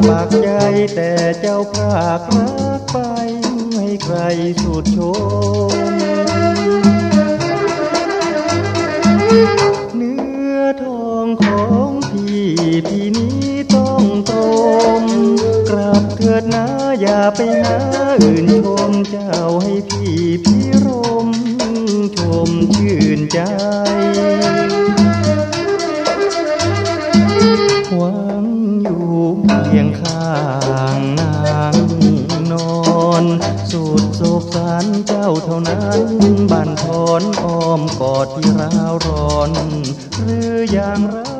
ปากใจแต่เจ้าพรากรักไปให้ใครสุดชมเนื้อทองของพี่นี้ต้องตรมกราบเถิดนะอย่าไปหาอื่นชมเจ้าให้พี่รมชมชื่นใจหวังอยู่เพียงข้างนางนอนสุดโศกสารเจ้าเท่านั้นบั่นทอนอ้อมกอดที่ร้าวร้อนหรืออย่างไร